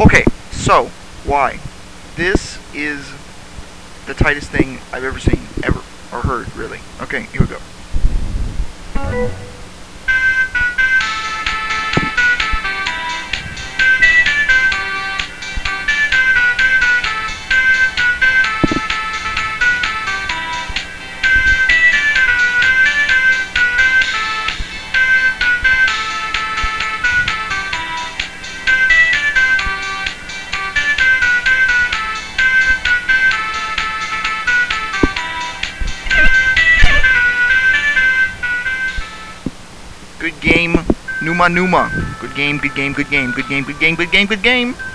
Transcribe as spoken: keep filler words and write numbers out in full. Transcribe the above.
Okay, so, why? This is the tightest thing I've ever seen, ever, or heard, really. Okay, here we go. Good game, Numa Numa. Good game, good game, good game, good game, good game, good game, good game.